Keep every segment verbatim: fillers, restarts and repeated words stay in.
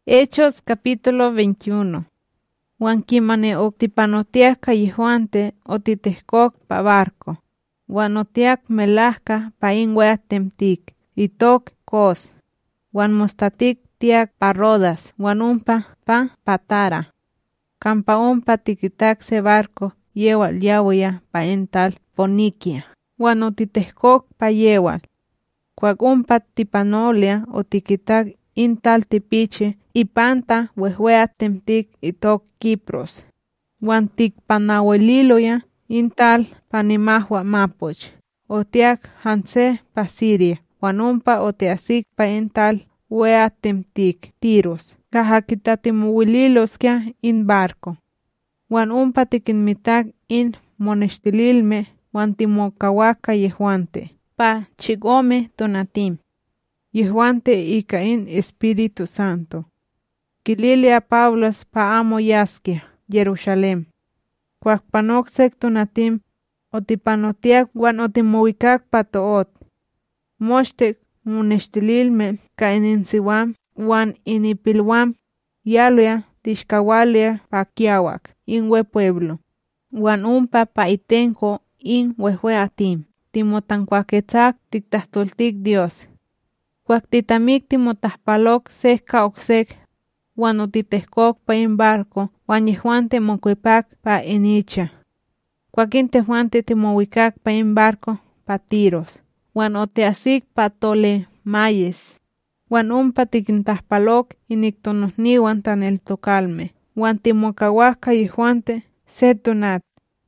Hechos capítulo veintiuno. Huan quimane octipanotiac cayehuante otitehcoc pa barco. Huan otiac melahca pa inwea temtic, itoc cos. Huan mostatic tiac pa Rodas, huan umpa pa Patara. Campa umpa tiquitac se barco yewal yawia pa ental Poniquia. Huan otitehcoc pa yewal. Cuac umpa tipanolia otiquitac intal tipiche ipanta huehuea temtic itoc Quipros. Huan ticpanahueliloya intal panimahua mapoch. Otiac hanse pa Siria. Huan umpa otiasic pa intal huea temtic Tiros. Cajaquitatimuililosquia in barco. Huan umpa tiquinmitac in monextililme huan timocahuaca yehuante. Pa chigome tonatim. Yehuante ica in Espíritu Santo. Quililia Pablos pa amo yasquia, Jerusalem. Cuac panoc sec tonatim, otipanotiac huan otimohuicac pa toot. Mochte monextililme ca ininsihuam huan inipilhuam yaluia tixcahualia pa quiahuac inhue pueblo. Huan umpa pa itenjo in huehueatim. Timotancuaquetzac tictahtoltic Dios. Cuac titamic timotahpaloc sehca ocsec, huan otitehcoc pa in barco, huan yehuante mocuepac pa inicha. Cuaquin tehuante timohuicac pa in barco pa Tiros, huan otiasic pa Tolemayes. Huan umpa tiquintahpaloc inictonohnihuan taneltocalme, huan timocahuaca yehuante se tonat.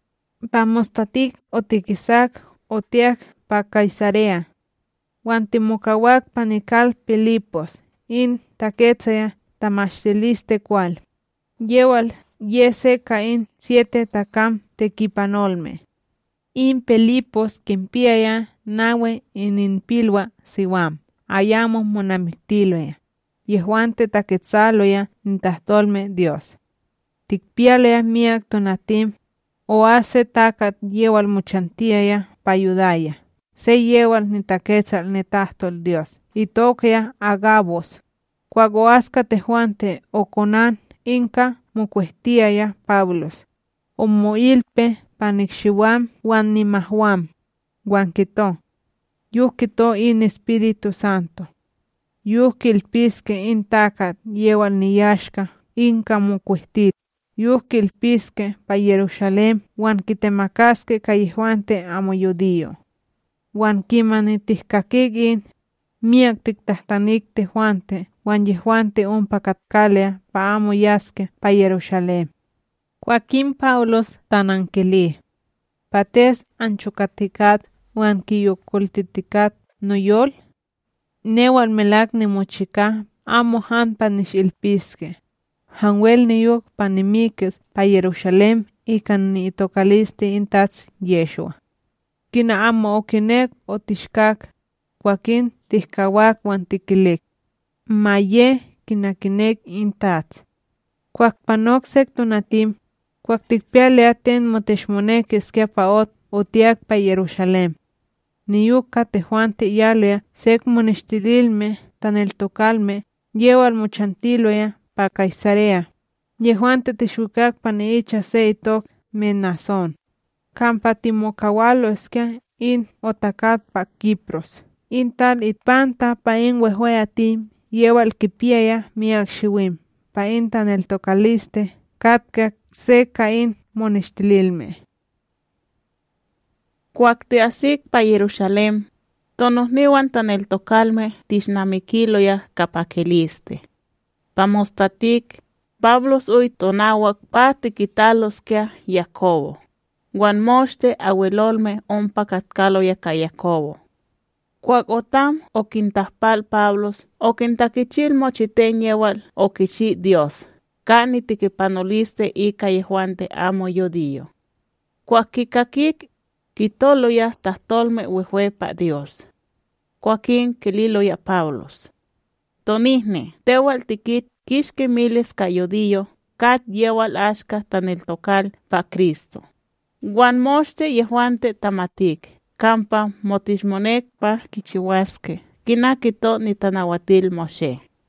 Pa mostatic otiquisac otiac pa Caesarea. Huan timocahuac pa nical Filipos, in taquetzea tamaxtiliste cual. Yewal yese ca in siete tacam tequipanolme. In Filipos quimpiaya nahue ininpilua siwam, ayamo monamictiloya. Yehuante taquetzaloya nintahtolme Dios. Ticpialoya miac tonatim, o hace tacat yewal muchantiaya pa ayudaya. Se yewal nitaquetzal nitahtol Dios, y toquea agabos. Cuagoasca tehuante o conan inca mocuestiaya Pablos. O moilpe panicxiuam huan nimahuam. Huan quito. Yuh quito in Espíritu Santo. Yuh quilpisque in tacat yewal niyashka inca mocuestil. Yuh quilpisque pa Jerusalem huan quitemacasque ca yehuante amo judío. Huan quimanitihcaquic in miac tictahtanic tehuante, huan yehuante umpa catcalea pa amo yasque pa Jerusalem. Cuaquin Paulos tananquili. Pates anchocaticat huan quiyocoltiticat noyol. Newal melac nimochica amo han panixilpisque. Hanwel niyuc panimiques pa Jerusalem ican ni tocaliste intats Yeshua. Kina amo okinec o tixcac, cuaquin tihcahuac huan tiquilic. Maye kinaquinec intats. Cuac panoc sec tonatim, cuac ticpialea ten motexmonequisquia pa ot otiac pa Jerusalem. Niyuca tehuante yalea sec monextililme taneltocalme yewal mochantiloya pa Caesarea. Yehuante tixuicac pa niicha se itoc Menasón. Campa timocahualosquia in otacat pa Quipros. In tal itpanta pa in huehueatim yewal quipiaya miac xiuim. Pa in taneltocaliste catca se ca in monextililme. Cuac tiasic pa Jerusalem, tonohnihuan taneltocalme tixnamiquiloya capaquiliste. Pa mostatic, Pablos uy tonahuac pa tiquitalosquia Jacobo. Huan mochte abuelolme ompa catcaloya ca Jacobo. Cuac otam oquintahpal Pablos, oquintaquichil mochiten yewal oquichi Dios. Cani tiquipanoliste ica yehuante amo judío. Cuac quicaquic, quitoloya tahtolme huehue pa Dios. Cuaquin quililoya Pablos. Tonihne, tewal tiquit quisque miles ca judío, cat yewal ashka taneltocal pa Cristo. Guan mochte yehuante tamatic, campa motixmonec pa quichihuasque, quinaquito ni tanahuatil Moshe.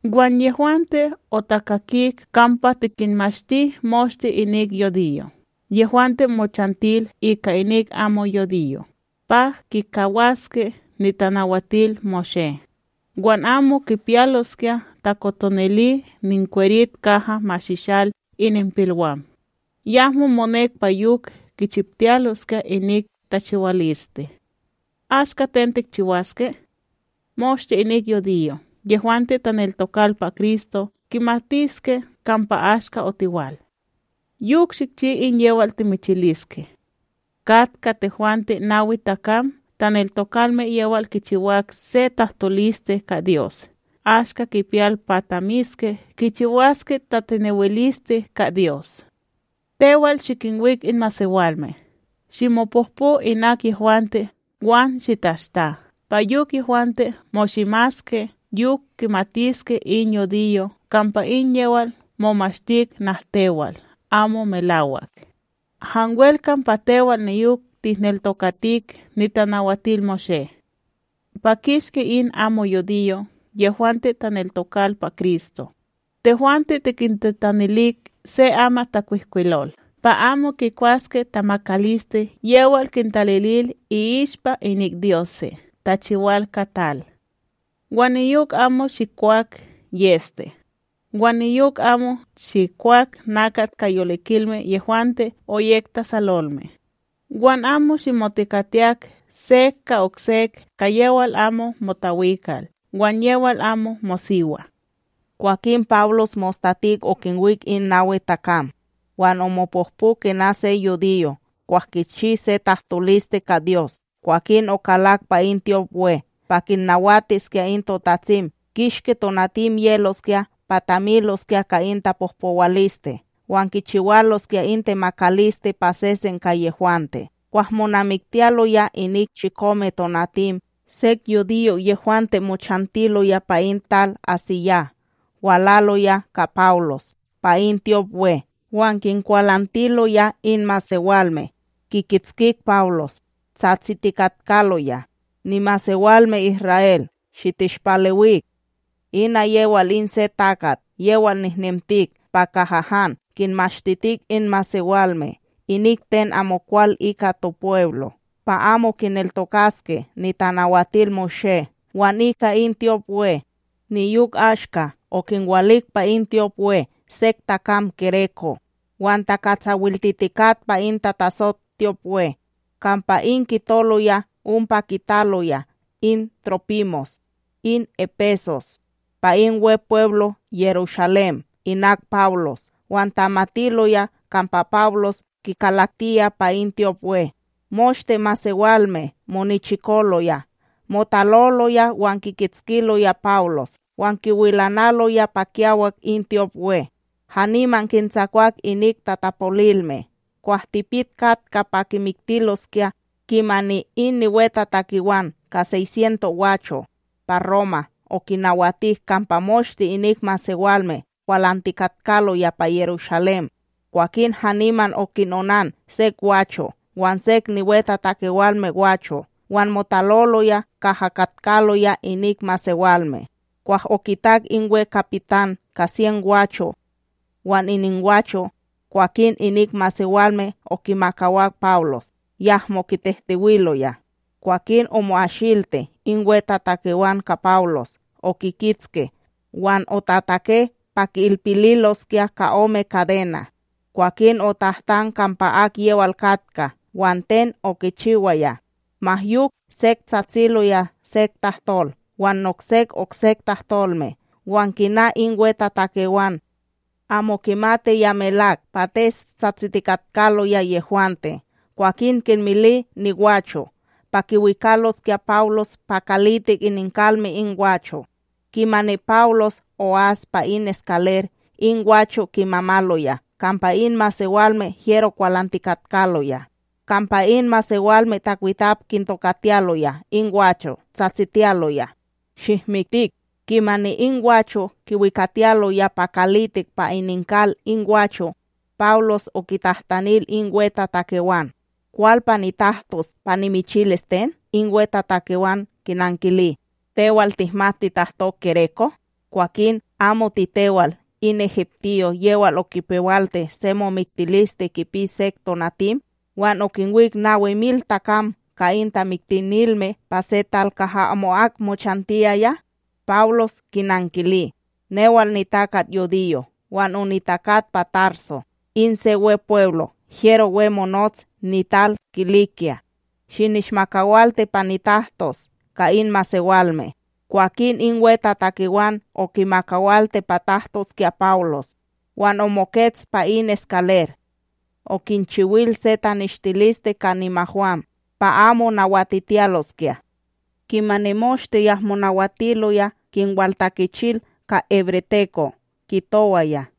Guan yehuante otakakik kampa tikinmachti moshti inik yodillo. Yehuante mochantil ika inik amo yodillo. Pa kikawaske nitanawatil Moshe. Guan amo kipialoskia takotoneli ninkuerit kaja mashishal inimpilwam. Yahmo monek payuk kichiptialoskia inik tachiwaliste. Ashka tentik chiwaske, moshti inik yodillo. Yehuante taneltokal pa Cristo kimatiske kampa ashka otiwal. Yuk shikchi in yewal timichiliske. Kat katejuante nawi takam taneltokalme yewal kichiwak se tahtoliste ka Dios. Ashka kipial patamiske kichiwaske tateneweliste ka Dios. Tewal shikinwik in masewalme. Shimopohpo inak yehuante guan shitashta. Payuk yehuante moshimaske yuk kimatiske in yodillo kampa in yewal momashtik nahtewal. Amo melawak. Hanwel kampa tewal ni yuk tihneltokatik nitanawatil Moshe. Pakiske in amo yodillo, yehuante taneltokal pa Cristo. Tehuante tekintetanilik se ama takuihkuilol. Pa amo kikuaske tamakaliste yewal kintalilil iishpa inik diose, tachiwal katal. Guaniyuk amo shikuak yeste. Guaniyuk amo shikuak nakat kayolekilme yehuante oyekta salolme. Guan amo shimotikatiak sek ka oksek kayewal amo motawikal. Guan yewal amo mosiwa. Joaquín Pablos mostatik okinwik in nawe takam. Guan omopohpu kenase yudillo. Guakichi se tahtoliste ka Dios. Joaquín okalak pa intio bue. Pakin nawatis kia into tatsim. Kishke tonatim yeloskia patamiloskia ka inta pohpowaliste. Guan kichiwaloskia inte makaliste pasesen ka yehuante. Guasmonamiktialo ya inik chikome tonatim. Sek yudillo yehuante mochantilo ya pa intal asiya. Walalo ya ka Paulos. Pa intio bue. Guan kinkualantilo ya in masewalme. Kikitskik Paulos. Tzatzitikatkalo ya. Ni masewalme Israel. Shitishpalewik. Ina yewal in se takat. Yewal nihnemtik. Pakajahan. Kinmashtitik in masewalme. Inik ten amokual ika tu pueblo. Pa amo kineltokaske. Ni tanawatil Moshe. Wan ika intio pue. Ni yuk ashka. O kinwalik pa intio pue. Sek takam kereko. Wan takatzawiltitikat pa in tatasot tiopue. Kampa in kitolo ya. Umpa kitalo ya. In Tropimos. In Epesos. Pa in we pueblo Jerusalem. Inak Paulos. Wan tamatilo ya. Kampa Paulos kikalaktia pa in tiopue. Moshte masewalme. Monichikolo ya. Motalolo ya. Wan kikitskilo ya Paulos. Wan kiwilanalo ya pakiawak in tiopue. Haniman kintzakwak inik tatapolilme. Kuahtipit kat kapakimiktiloskia. Kimani in niweta takiwan ka seiscientos guacho. Pa Roma. O kinawatik kampamoshti inik masewalme. Kualantikatkalo ya pa Jerusalem. Joaquín haniman o kinonan sek guacho. Wan sek niweta takiwalme guacho. Wan motalolo ya kahakatkalo ya inik masewalme. Kuah okitak inwe kapitan ka cien guacho. Wan ininguacho. Joaquín inik masewalme o kimakawak Paulos. Yahmo kitehtiwilo ya. Joaquín omoashilte inwe tatakewan ka Paulos. O kikitske. Wan otatake pakilpililoskia ka ome cadena. Joaquín otahtan kampaak yewal katka. Wan ten o kichiwaya. Mahyuk sek tzatzilo ya sek tahtol. Wan noksek oksek tahtolme. Wan kina inwe tatakewan. Amo kimate ya melak. Pates tzatzitikatkalo ya yehuante. Joaquín kinmili ni guacho. Pakiwikalos kia Paulos pakalitik ininkalme in guacho. Kimane Paulos oas pa in escaler in guacho kimamalo ya. Kampa in masewalme hiero kualantikatkalo ya. Kampa in masewalme takwitap kintokatialo ya. In guacho tzatzitialo ya. Shihmiktik. Kimani in guacho kiwikatialo ya pakalitik pa ininkal in guacho. Paulos o kitahtanil in weta takewan. Kual panitahtos panimichiles ten in weta takewan kinankili. Tewal tihmati tahto kereko. Cuaquín amo titewal, in egiptio yewal okipewalte semo mictiliste kipi secto natim, wan okinwik nawe mil takam, kainta mictinilme pasetal kaha amoak mochantia ya. Paulos kinankili, newal nitakat yodio, wan unitakat patarso, insewe pueblo, hiero we monots nital Kilikia. Shinishmakawalte panitahtos, kain masewalme. Cuaquín inwe tatakiwan okimakawalte patahtos kia Paulos, wan omokets pa in escaler. Okinchiwil setanishtiliste kanimahuam, pa amo nawatitialoskia. Kimanemochte yahmonawatiloya kinwaltakichil ka ebreteco, kitoaya.